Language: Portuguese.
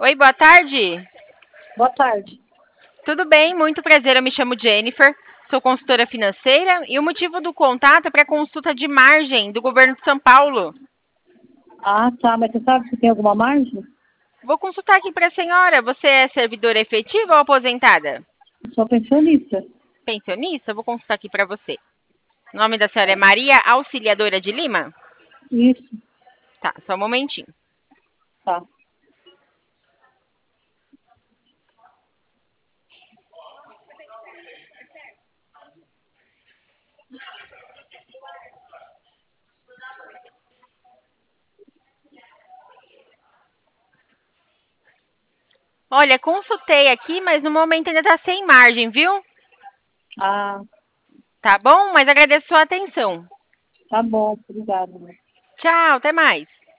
Oi, boa tarde. Boa tarde. Tudo bem? Muito prazer. Eu me chamo Jennifer, sou consultora financeira e o motivo do contato é para consulta de margem do governo de São Paulo. Ah, tá, mas você sabe se tem alguma margem? Vou consultar aqui para a senhora. Você é servidora efetiva ou aposentada? Sou pensionista. Pensionista? Vou consultar aqui para você. O nome da senhora é Maria Auxiliadora de Lima? Isso, Tá, só um momentinho. tá. Olha, consultei aqui, mas no momento ainda está sem margem, viu? Ah, Tá bom? Mas agradeço sua atenção. tá bom, obrigada. Tchau, até mais.